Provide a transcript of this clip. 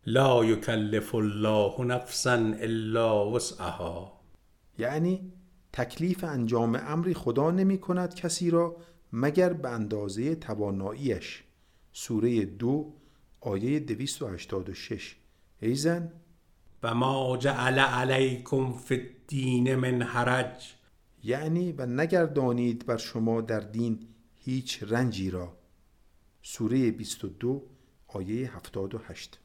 لا یکلف الله نفسا الا وسعها. یعنی تکلیف انجام امری خدا نمی کند کسی را مگر به اندازه تواناییش. سوره 2 آیه 286. ایزن و ما جعل علیکم فی الدین من حرج. یعنی و نگردانید بر شما در دین هیچ رنجی را. سوره 22 آیه 78.